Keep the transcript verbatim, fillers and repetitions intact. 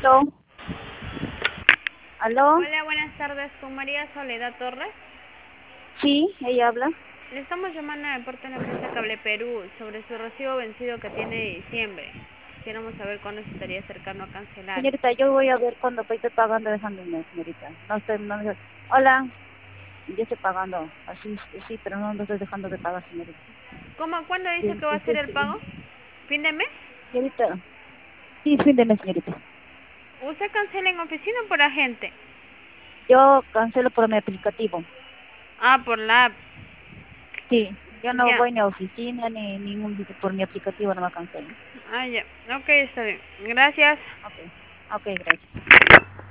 ¿Aló? ¿Aló? Hola, buenas tardes, con María Soledad Torres. Sí, ella habla. Le estamos llamando de parte de la empresa Cable Perú sobre su recibo vencido que tiene de diciembre. Quisiéramos saber cuándo se estaría acercando a cancelar. Señorita, yo voy a ver cuándo pues, estoy pagando dejando un mes, señorita. No estoy, no me- Hola, yo estoy pagando. Así, sí, pero no, no estoy dejando de pagar, señorita. ¿Cómo? ¿Cuándo dice Sí, que va sí, a ser sí, el sí. pago? ¿Fin de mes? Señorita, sí, fin de mes, señorita. ¿Usted cancela en oficina o por agente? Yo cancelo por mi aplicativo. Ah, por la app. Sí, yo no Ya. voy ni a oficina ni ningún sitio, por mi aplicativo no me cancelo. Ah, ya. Ok, está bien. Gracias. Ok, ok, gracias.